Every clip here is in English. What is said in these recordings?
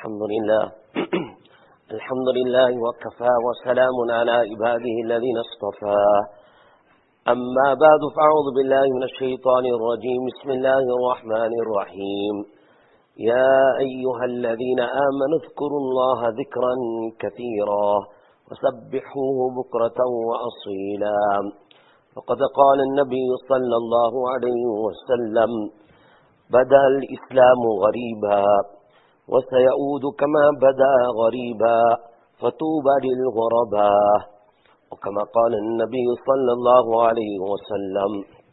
الحمد لله الحمد لله وكفى وسلام على عباده الذين اصطفى أما بعد فأعوذ بالله من الشيطان الرجيم بسم الله الرحمن الرحيم يا أيها الذين آمنوا اذكروا الله ذكرا كثيرا وسبحوه بكرة وأصيلا فقد قال النبي صلى الله عليه وسلم بدأ الإسلام غريبا وسيعود كما بدأ غريبا فطوبى للغرباء وكما قال النبي صلى الله عليه وسلم.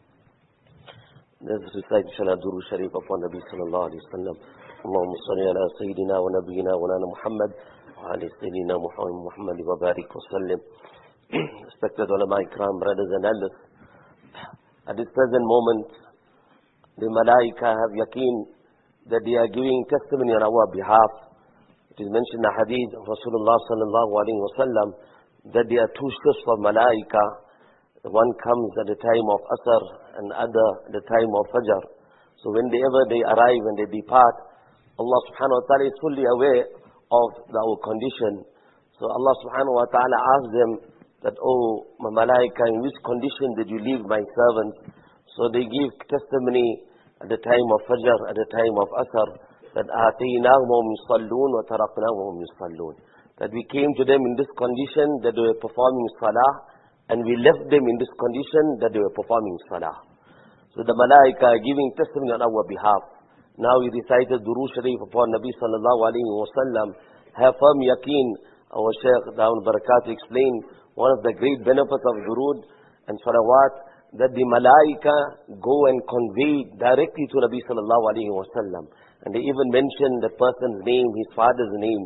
Let's recite inshallah Durud Sharif upon Nabi sallallahu alayhi wa sallam. Allahumma salli ala Sayyidina wa Nabiyina wa Nana Muhammad wa ala Sayyidina Muhammad wa barik wa sallim. Respected ulama ikram, brothers and elders, at this present moment the malaika have yaqeen that they are giving testimony on our behalf. It is mentioned in the hadith of Rasulullah sallallahu alayhi wa sallam that there are two shifts of malaika. One comes at the time of Asr and other at the time of Fajr. So whenever they arrive and they depart, Allah subhanahu wa ta'ala is fully aware of our condition. So Allah subhanahu wa ta'ala asks them that, oh my malaika, in which condition did you leave my servants? So they give testimony at the time of Fajr, at the time of Asr, that آتَيْنَاهُمْ وَهُمْ يُصَلُّونَ وَتَرَقْنَاهُمْ وَهُمْ يُصَلُّونَ, that we came to them in this condition that they were performing salah, and we left them in this condition that they were performing salah. So the malaika are giving testimony on our behalf. Now we recited Durud Sharif upon Nabi sallallahu alayhi wa sallam. Have firm yaqeen. Our Shaykh Dawood Barakat explained one of the great benefits of Durud and Salawat, that the malaika go and convey directly to Nabi sallallahu alayhi wa sallam. And they even mention the person's name, his father's name.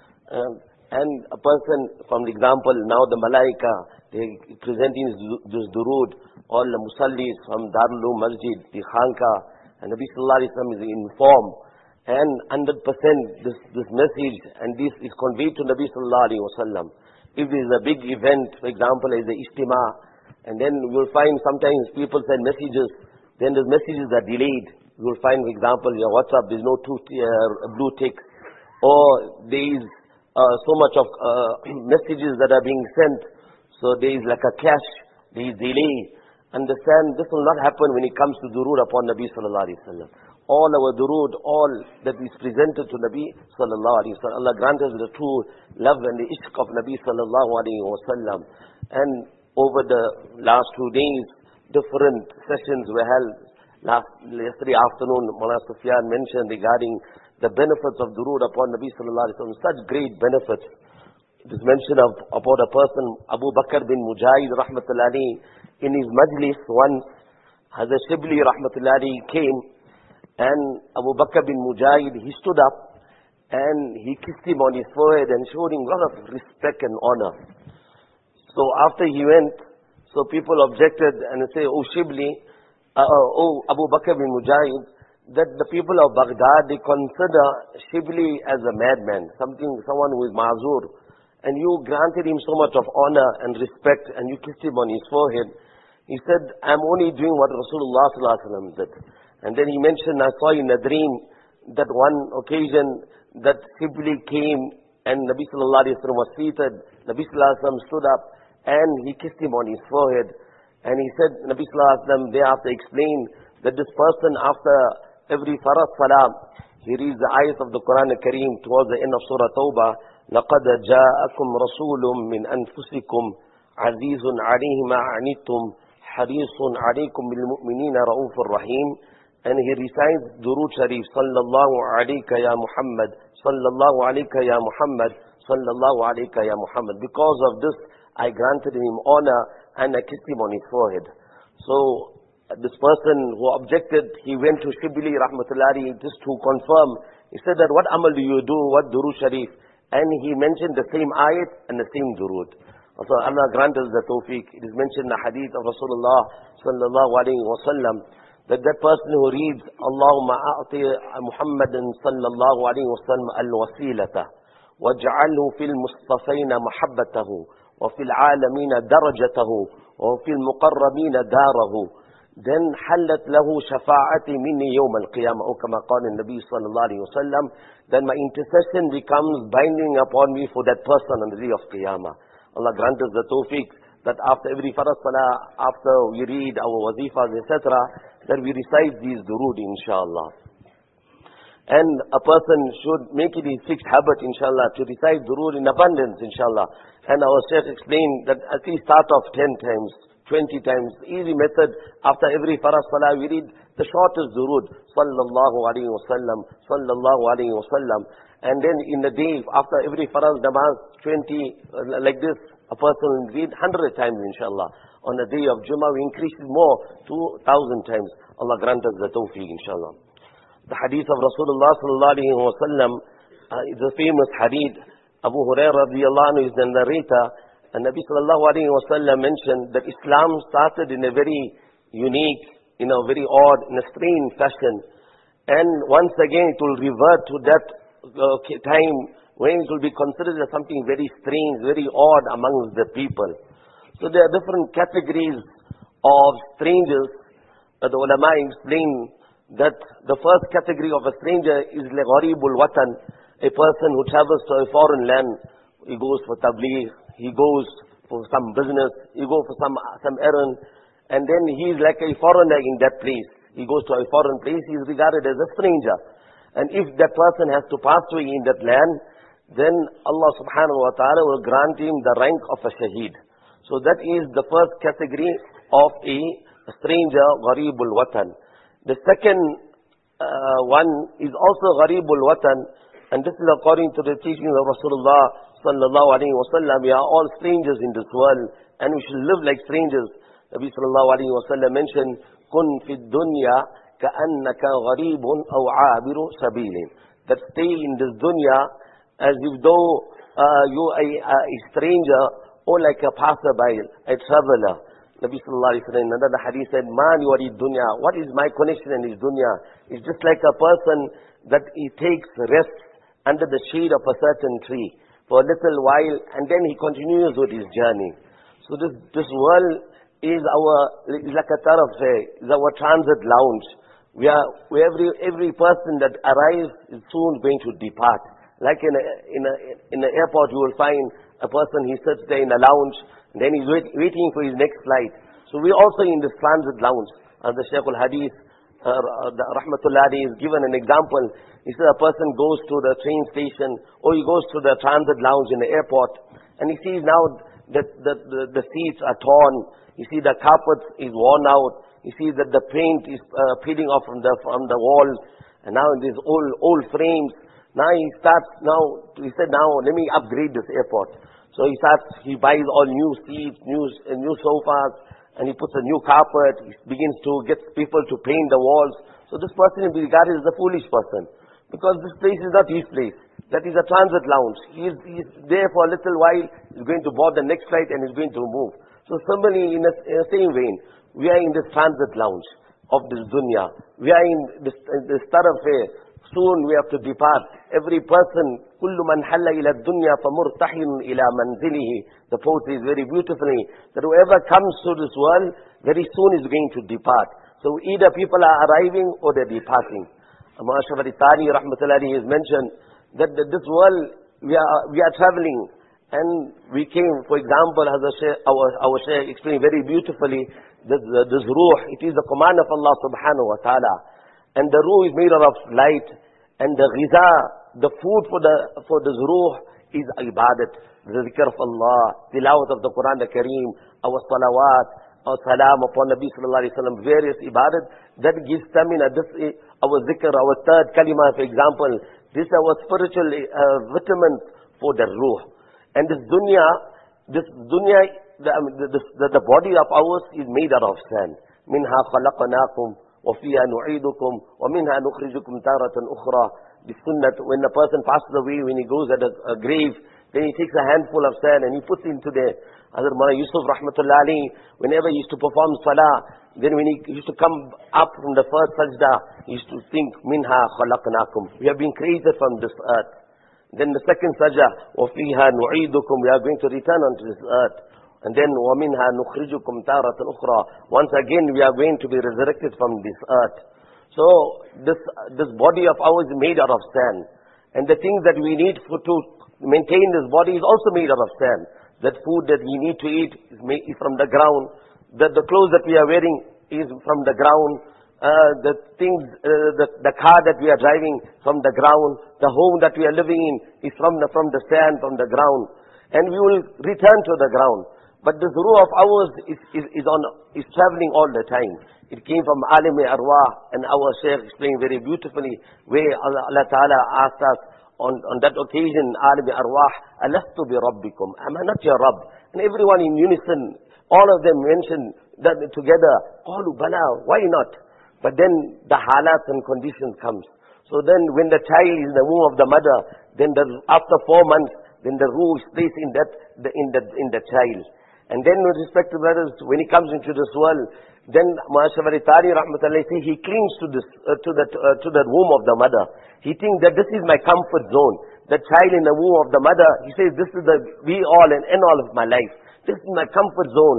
And a person, from the example, now the malaika, they presenting this durud, all the musallis from Darul Masjid, the Khanka, and Nabi sallallahu alayhi wa sallam is informed. And 100% this message and this is conveyed to Nabi sallallahu alayhi wa sallam. If there is a big event, for example, as the Ijtima, and then you will find sometimes people send messages, then the messages are delayed. You will find, for example, your WhatsApp, there is no blue tick, or there is so much of messages that are being sent, so there is like a cache, there is delay. Understand, this will not happen when it comes to durud upon Nabi sallallahu alayhi wa sallam. All our durud, all that is presented to Nabi sallallahu alayhi wa sallam, Allah grant us the true love and the ishq of Nabi sallallahu alayhi wa sallam. And over the last 2 days, different sessions were held. Yesterday afternoon, Mawlana Sufyan mentioned regarding the benefits of durud upon Nabi sallallahu alayhi wa sallam. Such great benefits. It is mentioned about a person, Abu Bakr bin Mujahid rahmatullahi, in his majlis once, Hazrat Shibli rahmatullahi came, and Abu Bakr bin Mujahid, he stood up and he kissed him on his forehead and showed him a lot of respect and honor. So after he went, so people objected and say, oh Shibli, oh Abu Bakr bin Mujahid, that the people of Baghdad, they consider Shibli as a madman, someone who is ma'zur. And you granted him so much of honor and respect and you kissed him on his forehead. He said, I'm only doing what Rasulullah sallallahu alaihi wasallam did. And then he mentioned, I saw in a dream that one occasion that Shibli came and Nabi sallallahu alaihi wasallam was seated. Nabi sallallahu alaihi wasallam stood up and he kissed him on his forehead. And he said, Nabi sallallahu alaihi wasallam thereafter explained that this person, after every farad salam, he reads the ayat of the Quran al-Kareem towards the end of Surah Tawbah, لَقَدْ جَاءَكُمْ رَسُولٌ مِّنْ أَنفُسِكُمْ عَزِيزٌ عَلَيْهِ مَا عَنِتُّمْ حَرِيصٌ عَلَيْكُمْ بِالْمُؤْمِنِينَ رَءُوفٌ رَحِيمٌ. And he recites Durud Sharif, Sallallahu alayka ya Muhammad, Sallallahu alayka ya Muhammad, Sallallahu alayka ya Muhammad. Because of this, I granted him honor and I kissed him on his forehead. So this person who objected, he went to Shibli rahmatullahi just to confirm. He said that, what amal do you do, what Durud Sharif? And he mentioned the same ayat and the same durud. So Allah grant us the tawfiq. It is mentioned in the hadith of Rasulullah sallallahu alayhi wa sallam that person who reads Allahumma a'ti Muhammadan sallallahu alayhi wa sallam al-wasilata waj'alhu fil mustafayna mahabbatahu wa fil alamina darajatahu wa fil muqarrabina darahu. then حلت له شفاعتي مني يوم القيامة أو كما قال النبي صلى الله عليه وسلم, then my intercession becomes binding upon me for that person on the day of Qiyamah. Allah grant us the tawfiq that after every farad salah, after we read our wazifas, etc., that we recite these durood, inshallah. And a person should make it his fixed habit, inshallah, to recite durood in abundance, inshallah. And our Shaykh explained that at least start off 10 times, 20 times, easy method. After every farad salah, we read the shortest durood, sallallahu alayhi wa sallam, sallallahu alayhi wa sallam. And then in the day, after every farad namaz, 20, like this, a person will read 100 times, inshallah. On the day of Jummah, we increase it more, 2,000 times. Allah grant us the tawfiq, inshallah. The hadith of Rasulullah sallallahu alayhi wa sallam is a famous hadith. Abu Hurairah radiyallahu anhu is the narrator. And Nabi sallallahu alayhi wa sallam mentioned that Islam started in a very unique, in a very odd, in a strange fashion. And once again it will revert to that time when it will be considered as something very strange, very odd amongst the people. So there are different categories of strangers. The ulama explain that the first category of a stranger is like gharibul watan, a person who travels to a foreign land. He goes for tabligh, he goes for some business, he goes for some errand, and then he is like a foreigner in that place. He goes to a foreign place, he is regarded as a stranger. And if that person has to pass away in that land, then Allah subhanahu wa ta'ala will grant him the rank of a shaheed. So that is the first category of a stranger, gharibul watan. The second one is also gharibul watan, and this is according to the teachings of Rasulullah sallallahu alaihi wasallam. We are all strangers in this world, and we should live like strangers. Nabi sallallahu alaihi wasallam mentioned, "Kun fid dunya ka'annaka gharibun aw 'abiru sabilin." That stay in this dunya as if though you are a stranger or like a passerby, a traveler. Nabi sallallahu alaihi wasallam in another hadith said, "Man yurid dunya." What is my connection in this dunya? It's just like a person that he takes rest under the shade of a certain tree for a little while, and then he continues with his journey. So this world is like a thoroughfare, is our transit lounge. Where every person that arrives is soon going to depart. Like in an airport, you will find a person, he sits there in a lounge, and then he's waiting for his next flight. So we're also in this transit lounge. The Shaykh al-Hadith, Rahmatullah is given an example. He said a person goes to the train station, or he goes to the transit lounge in the airport, and he sees now that the seats are torn. You see the carpet is worn out. You see that the paint is peeling off from the walls, and now these old frames. Now he said, now let me upgrade this airport. So he buys all new seats, new sofas, and he puts a new carpet. He begins to get people to paint the walls. So this person will be regarded as a foolish person, because this place is not his place. That is a transit lounge. He is there for a little while. He's going to board the next flight and he's going to move. So similarly, in the same vein, we are in this transit lounge of this dunya. We are in this thoroughfare. Soon we have to depart. Every person, كُلُّ مَنْ حَلَّ إِلَى الدُّنْيَا فَمُرْتَحِلٌ إِلَى مَنْزِلِهِ. The poetry is very beautifully, that whoever comes to this world, very soon is going to depart. So either people are arriving or they're departing. Imam Ashraf Ali Thani rahmatullahi has mentioned that this world, we are traveling. And we came, for example, as our Shaykh explained very beautifully, this ruh, it is the command of Allah subhanahu wa ta'ala. And the ruh is made out of light. And the ghiza, the food for this ruh is ibadat. The zikr of Allah, tilawat of the Quran, the Kareem, our salawat, our salam upon Nabi sallallahu alayhi wa sallam, various ibadat, that gives stamina. This is our zikr, our third kalima, for example. This is our spiritual vitamins for the ruh. And this dunya, the body of ours is made out of sand. Minha khalaqnakum. وَفِيهَا نُعِيدُكُمْ وَمِنْهَا نُخْرِجُكُمْ تَارَةً أُخْرَى. The sunnah, when the person passes away, when he goes at a grave, then he takes a handful of sand and he puts it into there. Hazrat Mawlana Yusuf rahmatullah alayhi, whenever he used to perform salah, then when he used to come up from the first sajda, he used to think, مِنْهَا خَلَقْنَاكُمْ. We have been created from this earth. Then the second sajda, وَفِيهَا نُعِيدُكُمْ. We are going to return onto this earth. And then وَمِنْهَا نُخْرِجُكُمْ تَارَةً أُخْرَى. Once again we are going to be resurrected from this earth. So this body of ours is made out of sand. And the things that we need to maintain this body is also made out of sand. That food that we need to eat is from the ground. The clothes that we are wearing is from the ground. The car that we are driving from the ground. The home that we are living in is from the sand, from the ground. And we will return to the ground. But this ruh of ours is traveling all the time. It came from Alim Arwah, and our Shaykh explained very beautifully where Allah Ta'ala asked us on that occasion, Alim Arwah, Alastu bi Rabbikum, am I not your Rabb? And everyone in unison, all of them mentioned that together, Qalu Bala, why not? But then the halat and conditions comes. So then when the child is in the womb of the mother, then after 4 months, then the ruh is placed in the child. And then with respect to brothers, when he comes into this world, then Mashawari Tari Rahmatullahi say he clings to the womb of the mother. He thinks that this is my comfort zone. The child in the womb of the mother, he says this is the be all and end all of my life. This is my comfort zone.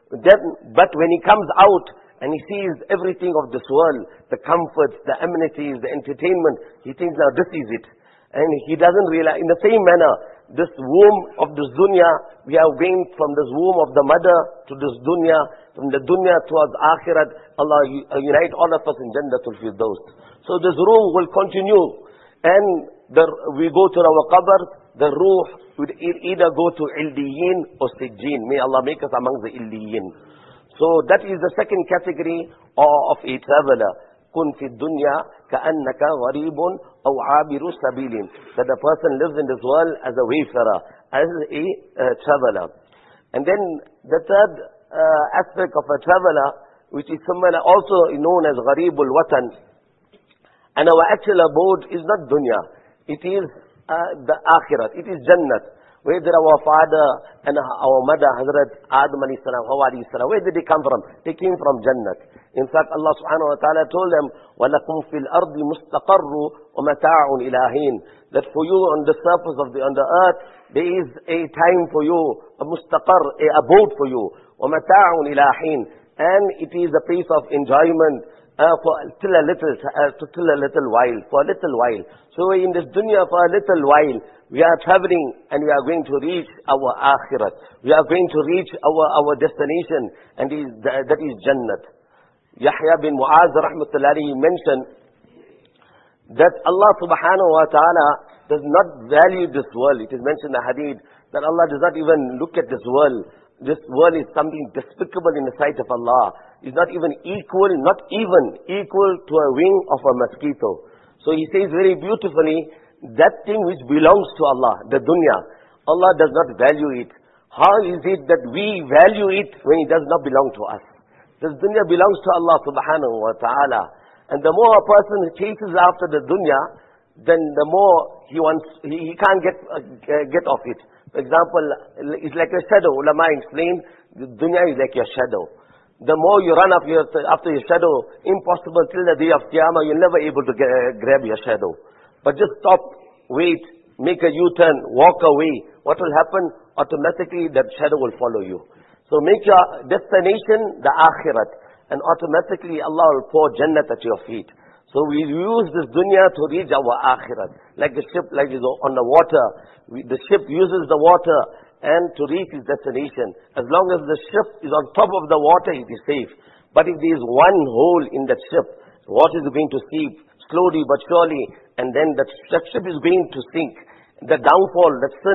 But when he comes out and he sees everything of this world, the comforts, the amenities, the entertainment, he thinks now this is it. And he doesn't realize, in the same manner, this womb of this dunya, we are going from this womb of the mother to this dunya, from the dunya towards akhirat. Allah unite all of us in Jannatul Firdaus. So this ruh will continue, and we go to our qabr, the ruh would either go to Ildiyin or Sijjin. May Allah make us among the Ildiyin. So that is the second category of a traveler. كن في الدنيا كأنك غريب أو عابر سبيل. That the person lives in this world as a wayfarer, as a traveler. And then the third aspect of a traveler, which is similar, also known as Gharibul Watan. And our actual abode is not dunya. It is the akhirat. It is Jannat. Where did our father and our mother, Hazrat Adam alayhi salam, Hawa alayhi salam, where did they come from? They came from Jannat. In fact, Allah subhanahu wa ta'ala told them, وَلَكُمْ فِي الْأَرْضِ مُسْتَقَرُّ وَمَتَاعٌ إِلَىٰ حِينٍ. That for you on the surface of on the earth, there is a time for you, a mustaqar, a abode for you. وَمَتَاعٌ إِلَىٰ حِينٍ. And it is a place of enjoyment till a little while, for a little while. So in this dunya for a little while, we are traveling and we are going to reach our akhirat. We are going to reach our destination, and that is Jannat. Yahya bin Mu'az rahmatullahi mentioned that Allah subhanahu wa ta'ala does not value this world. It is mentioned in the hadith that Allah does not even look at this world. This world is something despicable in the sight of Allah. It's not even equal to a wing of a mosquito. So he says very beautifully, that thing which belongs to Allah, the dunya, Allah does not value it. How is it that we value it when it does not belong to us? This dunya belongs to Allah subhanahu wa ta'ala. And the more a person chases after the dunya, then the more he can't get off it. For example, it's like a shadow. Ulama explained, the dunya is like your shadow. The more you run after your shadow, impossible till the day of Qiyamah, you're never able to grab your shadow. But just stop, wait, make a U-turn, walk away. What will happen? Automatically that shadow will follow you. So make your destination the akhirat, and automatically Allah will pour Jannat at your feet. So we use this dunya to reach our akhirat. Like a ship, like is on the water. The ship uses the water and to reach its destination. As long as the ship is on top of the water, it is safe. But if there is one hole in that ship, water is going to seep slowly but surely, and then that ship is going to sink. The downfall,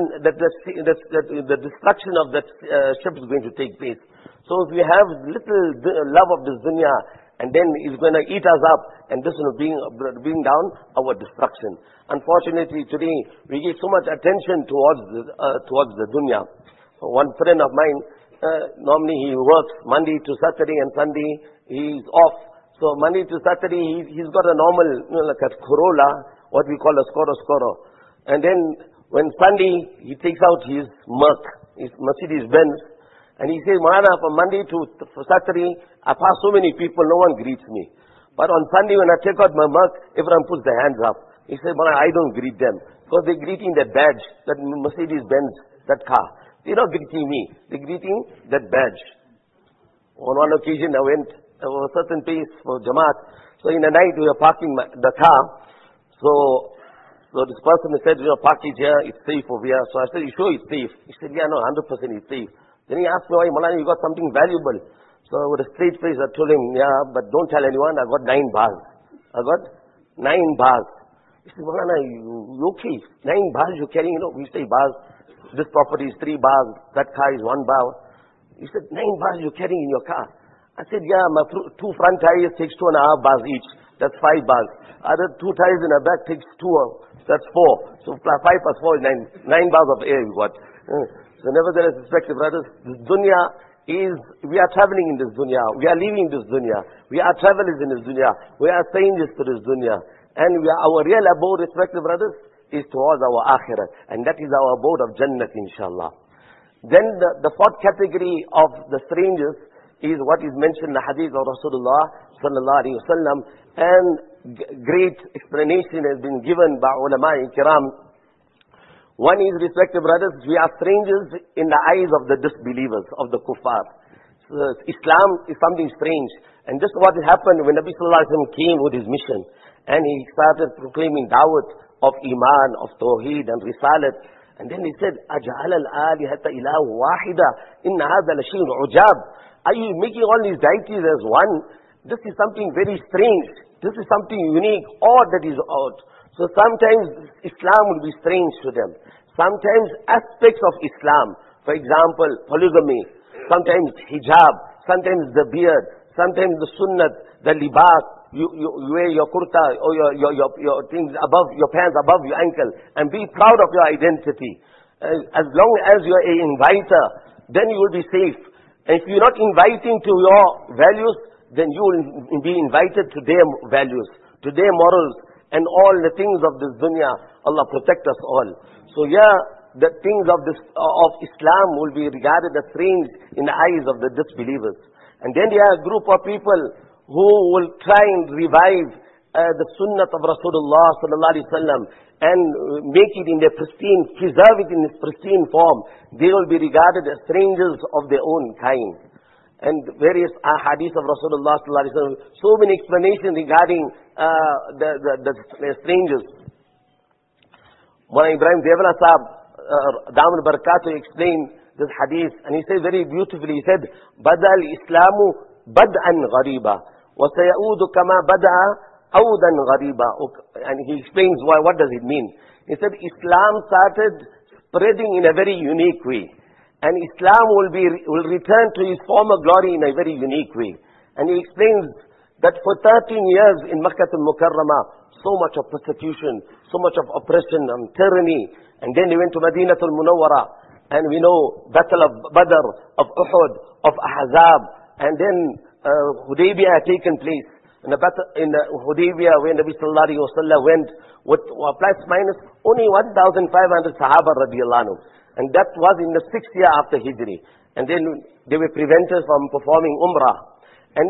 the destruction of that ship is going to take place. So if we have little love of this dunya, and then it's going to eat us up, and this will bring down our destruction. Unfortunately, today we give so much attention towards the dunya. One friend of mine, normally he works Monday to Saturday, and Sunday he's off. So Monday to Saturday he's got a normal, like a Corolla, what we call a Scoro. And then when Sunday he takes out his Mercedes Benz, and he says, Mahana, from Monday to Saturday, I pass so many people, no one greets me. But on Sunday when I take out my Merc, everyone puts their hands up. He says, Mahana, I don't greet them, because they're greeting that badge, that Mercedes Benz, that car. They're not greeting me. They're greeting that badge. On one occasion, I went a certain place for Jamaat. So in the night, we were parking the car. So this person said, park it here, it's safe over here. So I said, you sure it's safe? He said, yeah, no, 100% it's safe. Then he asked me, why, Maulana, you got something valuable? So with a straight face, I told him, yeah, but don't tell anyone, I got 9 bars. I got 9 bars. He said, Maulana, you okay? 9 bars you're carrying, we say bars. This property is 3 bars, that car is 1 bar. He said, 9 bars you're carrying in your car. I said, yeah, my 2 front tires takes 2.5 bars each. That's 5 bars. Other 2 tires in the back takes 2, that's 4. So 5 plus 4 is 9. 9 bars of air you got. So nevertheless, respected brothers, this dunya is, we are traveling in this dunya. We are leaving this dunya. We are travelers in this dunya. We are strangers to this dunya. And our real abode, respected brothers, is towards our akhirah. And that is our abode of Jannat, inshallah. Then the 4th category of the strangers is what is mentioned in the hadith of Rasulullah sallallahu alaihi wasallam, and great explanation has been given by ulama kiram. One is, respected brothers, we are strangers in the eyes of the disbelievers, of the kuffar. So Islam is something strange. And just what happened when Nabi sallallahu alaihi wasallam came with his mission, and he started proclaiming da'wat of iman, of tawheed and risalat. And then he said, أَجْعَلَ الْآلِهَةَ إِلَهُ وَاحِدًا إِنَّ هَذَا لَشَيْءٌ عُجَابٌ. Are you making all these deities as one? This is something very strange. This is something unique, odd that is odd. So sometimes Islam will be strange to them. Sometimes aspects of Islam, for example, polygamy, sometimes hijab, sometimes the beard, sometimes the sunnat, the libas, you wear your kurta or your things above, your pants above your ankle, and be proud of your identity. As long as you're an inviter, then you will be safe. And if you're not inviting to your values, then you will be invited to their values, to their morals, and all the things of this dunya. Allah protect us all. So the things of Islam will be regarded as strange in the eyes of the disbelievers. And then there are a group of people who will try and revive the sunnah of Rasulullah sallallahu alaihi wasallam and make it in their pristine, preserve it in its pristine form. They will be regarded as strangers of their own kind. And various hadith of Rasulullah sallallahu alaihi wasallam, so many explanations regarding the strangers. Mullah Ibrahim Devala Sahab, Daman Barakatuh, explained this hadith, and he said very beautifully, he said, Bada al-Islamu bad'an ghariba, wa sayaudu kama bada'a awdan ghariba. And he explains what does it mean. He said, Islam started spreading in a very unique way. And Islam will return to its former glory in a very unique way. And he explains that for 13 years in Makkah al-Mukarramah, so much of persecution, so much of oppression and tyranny. And then they went to Madinatul Munawwara, and we know Battle of Badr, of Uhud, of Ahzab, and then Hudaybiyah had taken place. In the Hudaybiyah, where Nabi sallallahu alaihi wasallam went with plus minus only 1,500 Sahaba radiyallahu anhu. And that was in the 6th year after Hijri. And then they were prevented from performing Umrah. And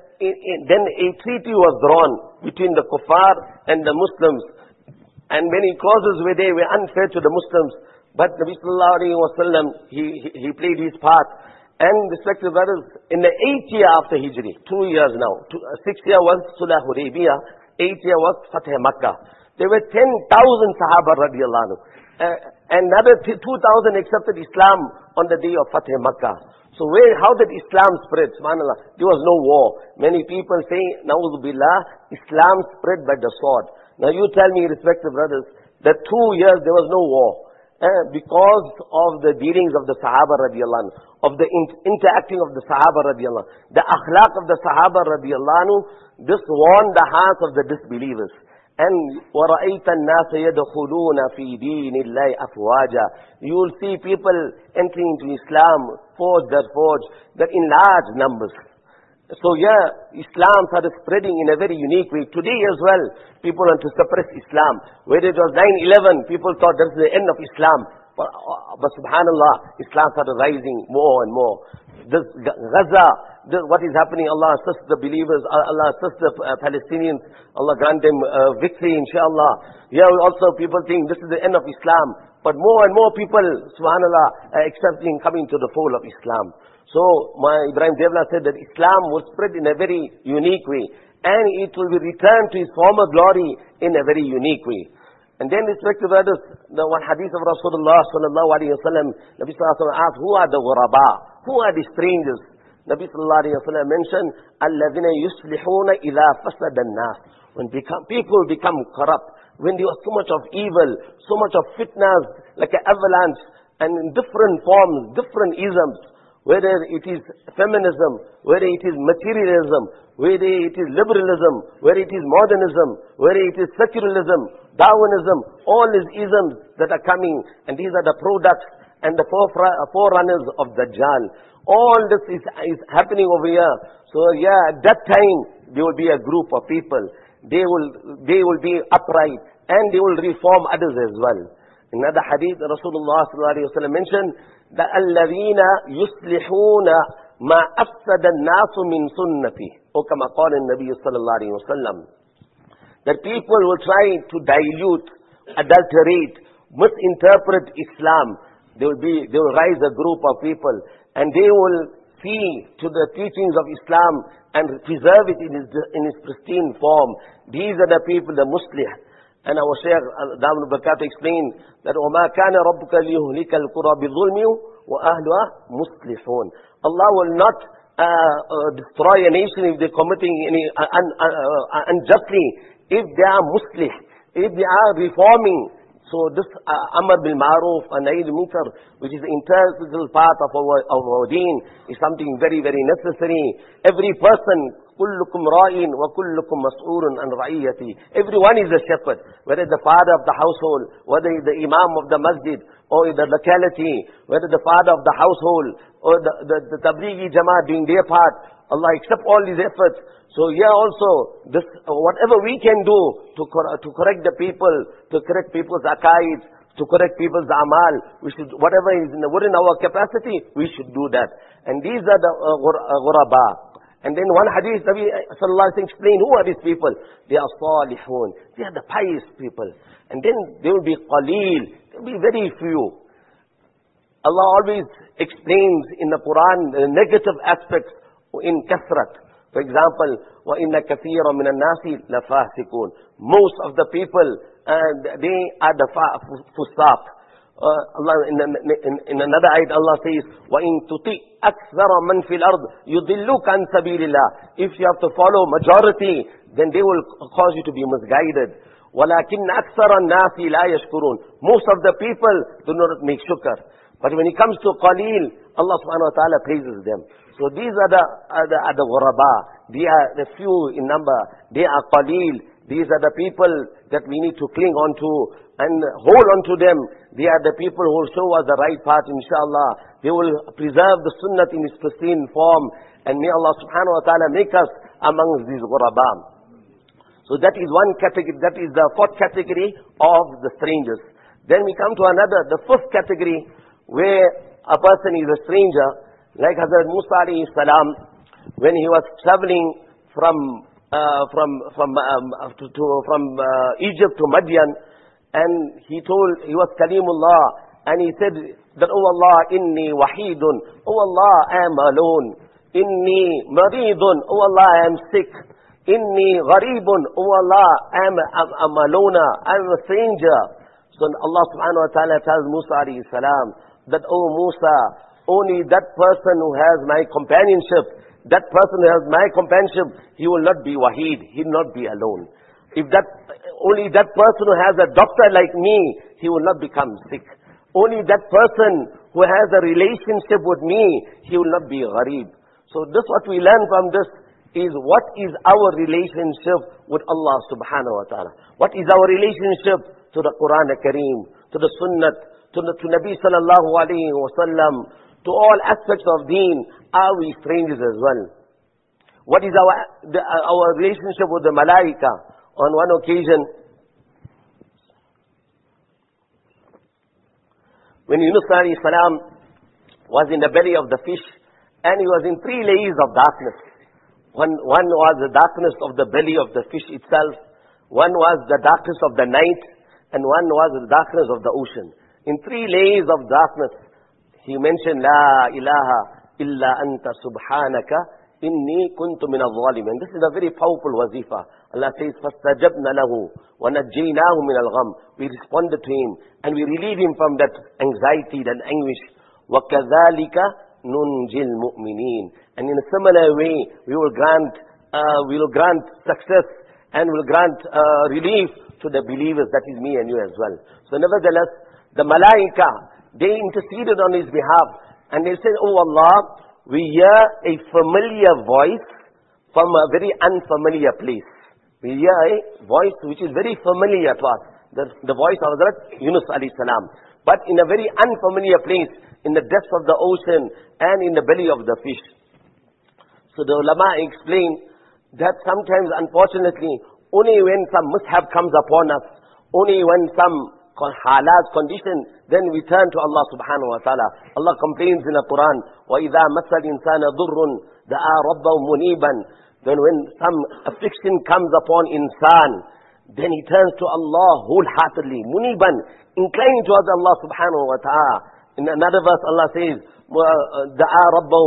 then a treaty was drawn between the kuffar and the Muslims. And many clauses were there were unfair to the Muslims. But Nabi sallallahu alaihi wasallam, he played his part. And respected brothers, in the 8th year after Hijri, 2 years now, 6th year was Sulh Hudaybiyah, 8th year was Fateh Makkah. There were 10,000 Sahaba radiyallahu anhu. Another 2,000 accepted Islam on the day of Fateh Makkah. So how did Islam spread? Subhanallah, there was no war. Many people say, Na'udhu Billah, Islam spread by the sword. Now you tell me, respected brothers, that 2 years there was no war. Because of the dealings of the Sahaba radiyallahu anhu, of the interacting of the Sahaba radiyallahu anhu, the akhlaq of the Sahaba radiyallahu anhu, this won the hearts of the disbelievers. And وَرَأَيْتَ النَّاسَ يَدْخُلُونَ فِي دِينِ اللَّهِ أَفْوَاجًا. You will see people entering into Islam, forge, that in large numbers. So Islam started spreading in a very unique way. Today as well, people want to suppress Islam. Whether it was 9/11, people thought that's the end of Islam. But subhanallah, Islam started rising more and more. This Gaza, what is happening, Allah assist the believers, Allah assist the Palestinians, Allah grant them victory, inshallah. Here also people think this is the end of Islam. But more and more people, subhanallah, are accepting, coming to the fold of Islam. So, my Ibrahim Devla said that Islam will spread in a very unique way. And it will be returned to its former glory in a very unique way. And then respected brothers, the one hadith of Rasulullah sallallahu alayhi wa sallam, Nabi sallallahu alayhi wa sallam asked, who are the ghuraba? Who are the strangers? Nabi sallallahu alayhi wa sallam mentioned, الَّذِينَ يُصْلِحُونَ إِذَا فَسَدَ النَّاسِ. When people become corrupt, when there was so much of evil, so much of fitnas, like an avalanche, and in different forms, different isms, whether it is feminism, whether it is materialism, whether it is liberalism, whether it is modernism, whether it is secularism, Darwinism, all these isms that are coming, and these are the products and the forerunners of Dajjal. All this is happening over here. So yeah, at that time, there will be a group of people. They will be upright, and they will reform others as well. Another hadith, Rasulullah sallallahu alaihi wasallam mentioned, the الَّذِينَ يُصْلِحُونَ مَا أَفْسَدَ النَّاسُ مِنْ سُنَّتِهِ or كما قال النبي صلى الله عليه وسلم. That people will try to dilute, adulterate, misinterpret Islam. There will rise a group of people, and they will see to the teachings of Islam and preserve it in its pristine form. These are the people, the Muslih. And our Shaykh Dawud al-Bakat explained that وَمَا كَانَ رَبُّكَ لِيُهْلِكَ الْقُرَى بِظُلْمٍ وَأَهْلُهَا مُصْلِحُونَ. Allah will not destroy a nation if they're committing any unjustly, if they are muslih, if they are reforming. So this Amr bil Ma'ruf and Nahi al Munkar, which is the integral part of our deen, is something very, very necessary. Every person, كُلُّكُمْ رَائِن وَكُلُّكُمْ مَسْئُولٌ عَنْ رَعِيَّتِهِ. Everyone is a shepherd, whether the father of the household, whether the imam of the masjid, or the locality, whether the father of the household, or the Tablighi Jamaat doing their part. Allah accept all these efforts. So here also, this whatever we can do to correct the people, to correct people's aqaids, to correct people's amal, we should, whatever is within our capacity, we should do that. And these are the ghuraba. And then one hadith, Nabi sallallahu alaihi wasallam explained, who are these people? They are salihun. They are the pious people. And then they will be qaleel. They will be very few. Allah always explains in the Quran the negative aspects in kathrat. For example, وَإِنَّ كَثِيرًا مِنَ النَّاسِ لَفَاسِقُونَ. Most of the people, they are the fusaq. Allah in another ayat Allah says, وَإِن تُطِئْ أَكْثَرَ مَنْ فِي الْأَرْضِ يُضِلُّكَ عَنْ سَبِيلِ اللَّهِ. If you have to follow majority, then they will cause you to be misguided. وَلَكِنَّ أَكْثَرَ النَّاسِ لَا يَشْكُرُونَ. Most of the people do not make shukr. But when it comes to qaleel, Allah subhanahu wa ta'ala praises them. So these are the ghuraba. They are the few in number. They are qaleel. These are the people that we need to cling on to and hold on to them. They are the people who will show us the right path, inshallah. They will preserve the sunnah in its pristine form. And may Allah subhanahu wa ta'ala make us amongst these ghuraba. So that is one category. That is the fourth category of the strangers. Then we come to another, the fifth category, where a person is a stranger. Like Hazrat Musa alayhi salam, when he was traveling from Egypt to Madian, and he was Kalimullah, and he said that, oh Allah, inni wahidun, oh Allah, I am alone, inni maridun, oh Allah, I am sick, inni gharibun, oh Allah, I am alone, I am a stranger. So Allah subhanahu wa ta'ala tells Musa alayhi salam that, oh Musa, only that person who has my companionship, that person who has my companionship, he will not be waheed, he will not be alone. Only that person who has a doctor like me, he will not become sick. Only that person who has a relationship with me, he will not be gharib. So this what we learn from this is, what is our relationship with Allah subhanahu wa ta'ala? What is our relationship to the Quran al-Kareem, to the Sunnah, to Nabi sallallahu alayhi wa sallam, to all aspects of deen? Are we strangers as well? What is our relationship with the Malaika? On one occasion, when Yunus alayhi salam was in the belly of the fish, and he was in 3 layers of darkness. One was the darkness of the belly of the fish itself, one was the darkness of the night, and one was the darkness of the ocean. In 3 layers of darkness, he mentioned, La ilaha illa anta subhanaka inni kuntu min al-zalimin. This is a very powerful wazifa. Allah says, فَاسْتَجَبْنَا لَهُ وَنَجَّيْنَاهُ مِنَ الْغَمِّ. We responded to him, and we relieved him from that anxiety, that anguish. وَكَذَلِكَ نُنْجِي الْمُؤْمِنِينَ. And in a similar way, we will grant success, and will grant relief to the believers, that is me and you as well. So nevertheless, the malaika, they interceded on his behalf, and they said, Oh Allah, we hear a familiar voice from a very unfamiliar place. We hear a voice which is very familiar to us. The voice of Hazrat Yunus alayhi salam. But in a very unfamiliar place, in the depths of the ocean and in the belly of the fish. So the ulama explain that sometimes, unfortunately, only when some mishap comes upon us, only when some halat, condition, then we turn to Allah subhanahu wa ta'ala. Allah complains in the Quran, وَإِذَا مَسَّ الْإِنسَانَ ضُرٌّ دَعَا رَبَّهُ مُنِيبًا. Then when some affliction comes upon insan, then he turns to Allah wholeheartedly, muniban, inclining towards Allah subhanahu wa ta'ala. In another verse, Allah says, دَعَا رَبَّهُ,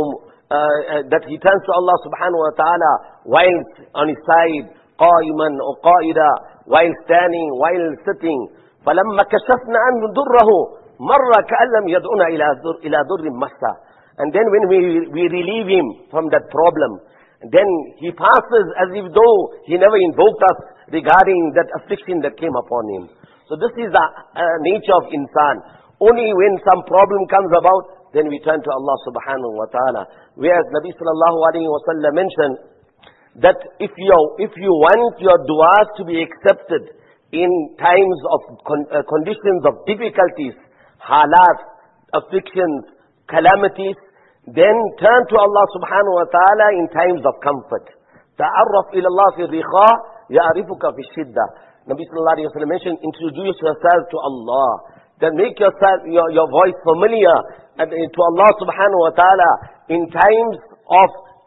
that he turns to Allah subhanahu wa ta'ala while on his side, قَائِمًا or قَائِدًا, while standing, while sitting. فَلَمَّا كَشَفْنَا عَنْهُ ضُرَّهُ مَرَّ كَأَن لَّمْ يَدْعُنَا إِلَى ضُرٍّ مَسَّهُ. And then when we relieve him from that problem, then he passes as if though he never invoked us regarding that affliction that came upon him. So this is the nature of insan. Only when some problem comes about, then we turn to Allah subhanahu wa ta'ala. Whereas Nabi sallallahu alayhi wa sallam mentioned that if you want your du'as to be accepted in times of conditions of difficulties, halat, afflictions, calamities, then turn to Allah subhanahu wa ta'ala in times of comfort. Ta'arraf ila Allah fi riqa, ya'arifuka fi shidda. Nabi sallallahu alayhi wa sallam mentioned, introduce yourself to Allah. Then make yourself, your voice familiar to Allah subhanahu wa ta'ala in times of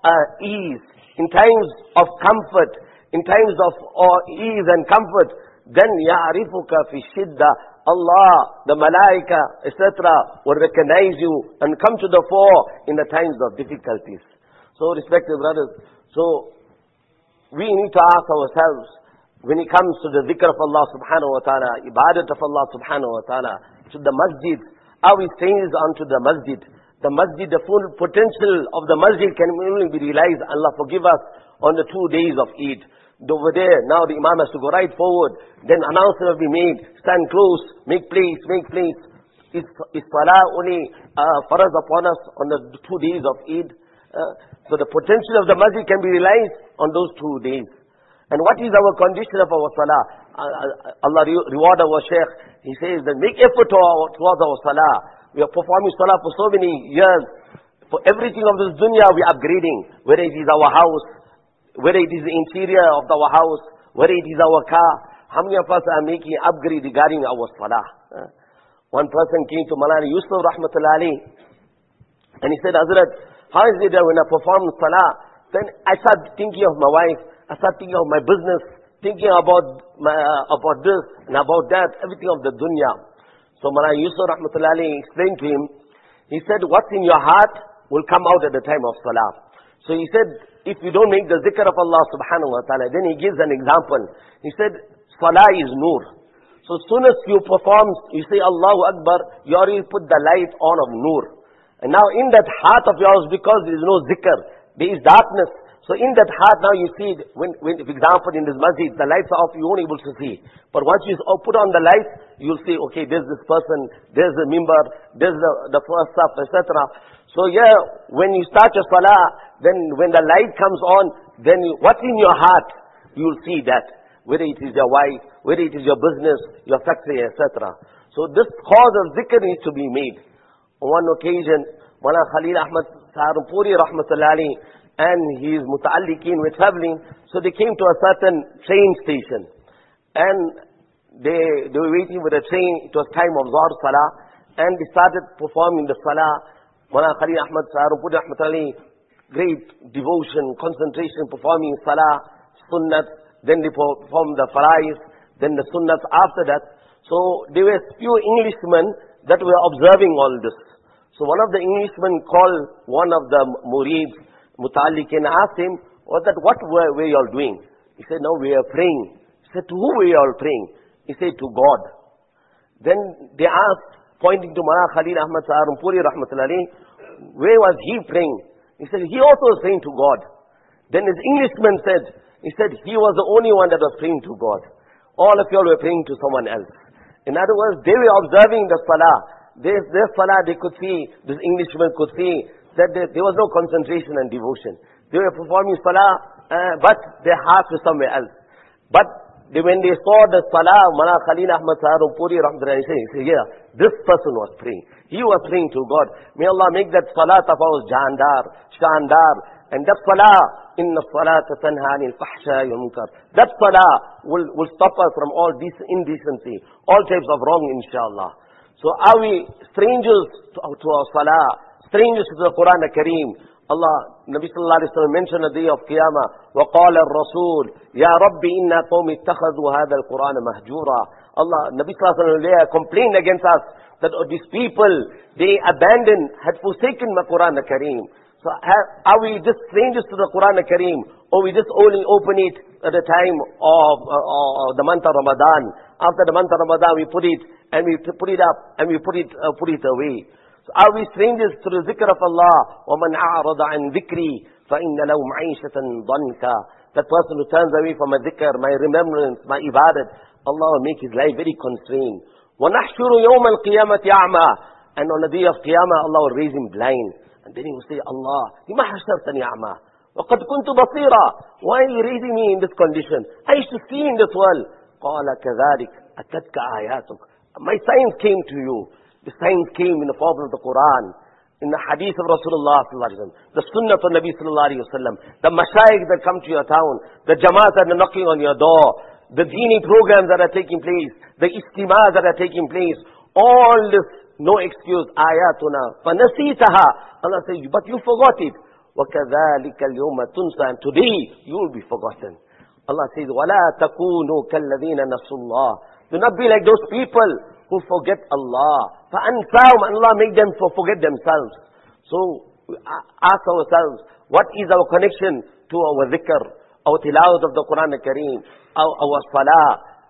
ease, in times of comfort, in times of ease and comfort. Then ya'arifuka fi shidda. Allah, the malaika, etc. will recognize you and come to the fore in the times of difficulties. So respected brothers, so we need to ask ourselves, when it comes to the dhikr of Allah subhanahu wa ta'ala, ibadat of Allah subhanahu wa ta'ala, to the masjid, are we staying onto the masjid? The masjid, the full potential of the masjid can only be realized, Allah forgive us, on the 2 days of Eid. Over there, now the Imam has to go right forward, then announcement will be made, stand close, make place, make place. Is salah only faraz upon us on the 2 days of Eid? So the potential of the masjid can be realized on those 2 days. And what is our condition of our salah? Allah reward our Shaykh. He says that make effort towards our salah. We are performing salah for so many years. For everything of this dunya we are upgrading. Whether it is our house, whether it is the interior of our house, whether it is our car. How many of us are making upgrade regarding our salah? One person came to Maulana Yusuf rahmatullahi alayhi, and he said, Hazrat, how is it that when I perform salah, then I start thinking of my wife, I start thinking of my business, thinking about this and about that, everything of the dunya. So Maulana Yusuf rahmatullahi alayhi explained to him, he said, what's in your heart will come out at the time of salah. So he said, if you don't make the zikr of Allah subhanahu wa ta'ala, then he gives an example. He said, salah is nur. So as soon as you perform, you say Allahu Akbar, you already put the light on of nur. And now in that heart of yours, because there is no zikr, there is darkness. So in that heart now you see, when for example in this masjid, the lights are off, you won't able to see. But once you put on the lights, you'll see, okay, there's this person, there's the mimbar, there's the first stuff, etc. So yeah, when you start your salah, then when the light comes on, then what's in your heart, you'll see that. Whether it is your wife, whether it is your business, your factory, etc. So this cause of zikr needs to be made. On one occasion, Maulana Khalil Ahmad Saharanpuri rahmatullahi alayhi, and his muta'alliqeen were traveling, so they came to a certain train station. And they were waiting for the train, it was time of Zuhr Salah, and they started performing the salah. Mawlana Khalil Ahmad Saharanpuri Rahmatullahi, great devotion, concentration, performing salah, sunnat, then they performed the farais, then the sunnats after that. So there were few Englishmen that were observing all this. So one of the Englishmen called one of the murids, Mutalikin, asked him, what were you all doing? He said, no, we are praying. He said, to who were you all praying? He said, to God. Then they asked, pointing to Mawlana Khalil Ahmad Saharanpuri Rahmatullahi, where was he praying? He said, he also was praying to God. Then his Englishman said, he was the only one that was praying to God. All of you all were praying to someone else. In other words, they were observing the salah. Their salah, they could see, this Englishman could see, that there was no concentration and devotion. They were performing salah, but their hearts were somewhere else. But when they saw the salah, Mawlana Khalil Ahmad Saharanpuri Rahmatullahi, he said, yeah, this person was praying. He was praying to God. May Allah make that salat of ours shandar. And that salah, inna salata tanha anil fahsha'i wal munkar. That salah will stop us from all this indecency, all types of wrong, inshallah. So are we strangers to our salah, strangers to the Quran al-Kareem? Allah, Nabi sallallahu alayhi wa sallam mentioned the day of Qiyamah, وَقَالَ الرَّسُولُ يَا رَبِّ إِنَّا قَوْمِ اتَّخَذُوا هَذَا الْقُرْآنَ مَهْجُورًا. Allah, Nabi sallallahu alayhi wa sallam complained against us, that these people, they had forsaken the Quran al-Kareem. So are we just strangers to the Quran al-Kareem, or we just only open it at the time of the month of Ramadan? After the month of Ramadan, we put it, and we put it up, and we put it away. So are we strangers to the zikr of Allah? وَمَنْ أَعْرَضَ عَنْ ذِكْرِي فَإِنَّ لَهُ مَعِيشَةً ضَنْكًا. That person who turns away from my zikr, my remembrance, my ibadat, Allah will make his life very constrained. وَنَحْشُرُ يَوْمَ الْقِيَامَةِ أَعْمَى. And on the day of Qiyamah, Allah will raise him blind. And then he will say, Allah, لِمَا حَشَرْتَنِي أَعْمَى وَقَدْ كُنْتُ بَصِيرًا. Why are you raising me in this condition? I used to see in this world. قَالَ كَذَلِكَ أَتَتْكَ آيَاتُكَ. My signs came to you. The signs came in the form of the Quran, in the hadith of Rasulullah sallallahu alaihi wasallam, the sunnah of Nabi sallallahu alaihi wasallam, the mashayikh that come to your town, the jamaat that are knocking on your door, the dini programs that are taking place, the istima'as that are taking place, all this, no excuse, ayatuna, فَنَسِيتَهَا. Allah says, but you forgot it. وَكَذَلِكَ الْيَوْمَ تُنْسَى. And today, you will be forgotten. Allah says, وَلَا تَكُونُوا كَالَّذِينَ نَسُوا اللَّهِ. Do not be like those people who forget Allah. فَأَنْسَاهُمْ. And Allah make them forget themselves. So, we ask ourselves, what is our connection to our dhikr, our tilawat of the Quran al-Kareem, our salah,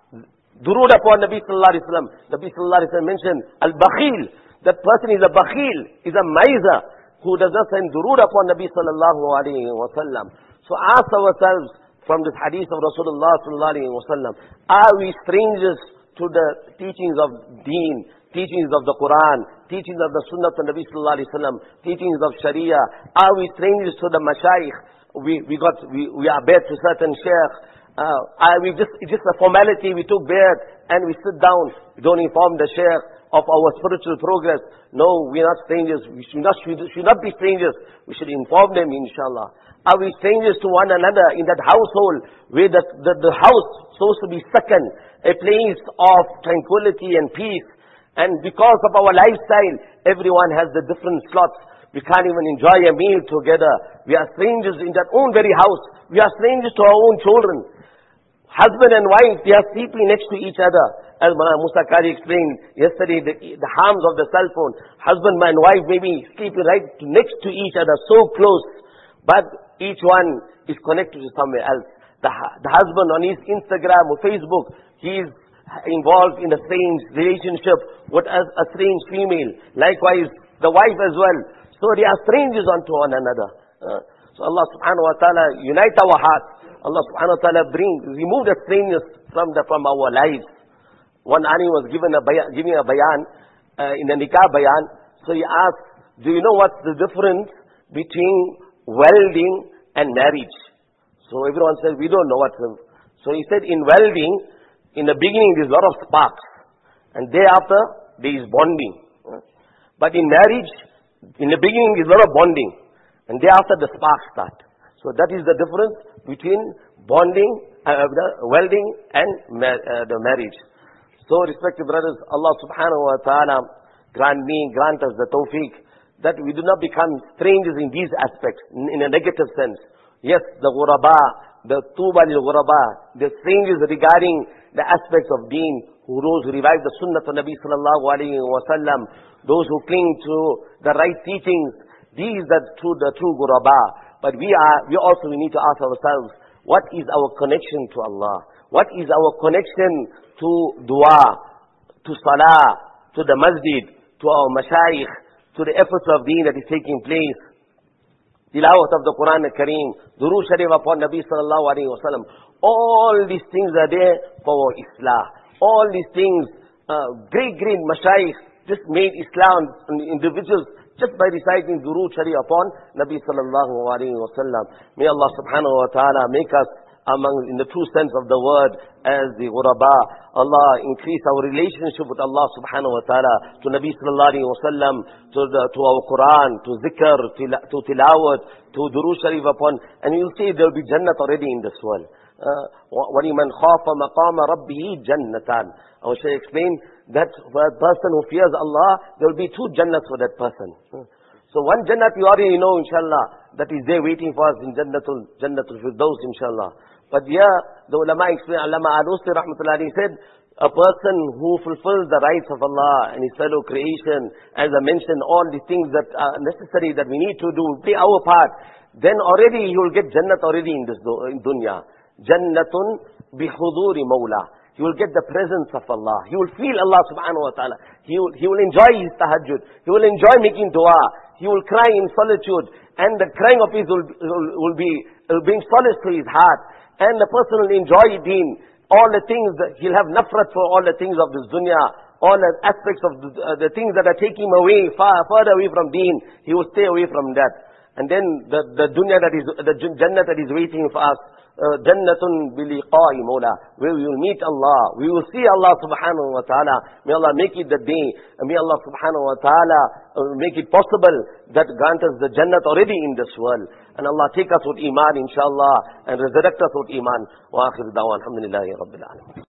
durood upon Nabi sallallahu alaihi wasallam. Nabi sallallahu alaihi wasallam mentioned, al-bakhil. That person is a bakhil, is a miser, who does not send durood upon Nabi sallallahu alaihi wasallam. So ask ourselves, from this hadith of Rasulullah sallallahu alaihi wasallam, are we strangers to the teachings of deen, teachings of the Quran, teachings of the Sunnah of Nabi sallallahu alaihi wasallam, teachings of Sharia? Are we strangers to the mashayikh? We are bet to certain sheikh. It's just a formality. We took bet and we sit down. We don't inform the sheikh of our spiritual progress. No, we are not strangers. We should not be strangers. We should inform them, inshallah. Are we strangers to one another in that household where the house supposed to be second, a place of tranquility and peace? And because of our lifestyle, everyone has the different slots. We can't even enjoy a meal together. We are strangers in that own very house. We are strangers to our own children. Husband and wife, they are sleeping next to each other. As Mawlana Musa Qari explained yesterday, the harms of the cell phone. Husband and wife may be sleeping right next to each other, so close. But each one is connected to somewhere else. The husband on his Instagram or Facebook, he is involved in a strange relationship with a strange female. Likewise, the wife as well. So they are strangers unto one another. So Allah subhanahu wa ta'ala unite our hearts. Allah subhanahu wa ta'ala remove the strangeness from our lives. One alim was giving a bayan, in a nikah bayan. So he asked, do you know what's the difference between welding and marriage? So everyone said, we don't know what's the... So he said, in welding, in the beginning there's a lot of sparks. And thereafter, there is bonding. But in marriage, in the beginning there's a lot of bonding. And thereafter the sparks start. So that is the difference between bonding, welding and the marriage. So respected brothers, Allah subhanahu wa ta'ala grant us the tawfiq that we do not become strangers in these aspects, in a negative sense. Yes, the ghuraba, the tuba lil ghuraba, the strangers regarding the aspects of deen, those who revive the sunnah of Nabi sallallahu alayhi wa sallam, those who cling to the right teachings, these are the true ghuraba. But we need to ask ourselves, what is our connection to Allah? What is our connection to dua, to salah, to the masjid, to our mashayikh, to the efforts of deen that is taking place? Tilawat of the Quran al-Kareem, Durood Sharif upon Nabi sallallahu alayhi wa sallam. All these things are there for Islah. All these things, great mashayikh just made Islam individuals just by reciting Durood Sharif upon Nabi sallallahu alayhi wa sallam. May Allah subhanahu wa ta'ala make us among, in the true sense of the word, as the ghuraba. Allah increase our relationship with Allah subhanahu wa ta'ala, to Nabi sallallahu alayhi wa sallam, to our Quran, to zikr, to tilawat, to Durood Sharif upon, and you'll see there will be Jannat already in this world. وَلِمَنْ خَافَ مَقَامَ رَبِّهِ جَنَّتًا. Our Shaykh explained that for a person who fears Allah, there will be two Jannats for that person. So one Jannat you already know, inshallah, that is there waiting for us in Jannatul Firdaus, inshallah. But here, the ulama explain, Allama Alusi rahmatullahi said, a person who fulfills the rights of Allah and His fellow creation, as I mentioned, all the things that are necessary that we need to do, play our part, then already you will get Jannat already in this dunya. Jannatun bihuduri mawla. He will get the presence of Allah. He will feel Allah subhanahu wa ta'ala. He will enjoy his tahajjud. He will enjoy making dua. He will cry in solitude. And the crying of his will bring solace to his heart. And the person will enjoy deen. All the things that he'll have nafrat for all the things of this dunya. All the aspects of the things that are taking him away, further away from deen. He will stay away from that. And then the dunya that is, the Jannah that is waiting for us. Jannatun biliqa'i mawla, where we will meet Allah, we will see Allah subhanahu wa ta'ala. May Allah make it the day, and may Allah subhanahu wa ta'ala make it possible that grant us the Jannat already in this world. And Allah take us with Iman inshallah, and resurrect us with Iman. Wa akhir da'wan, alhamdulillahi rabbil alamin.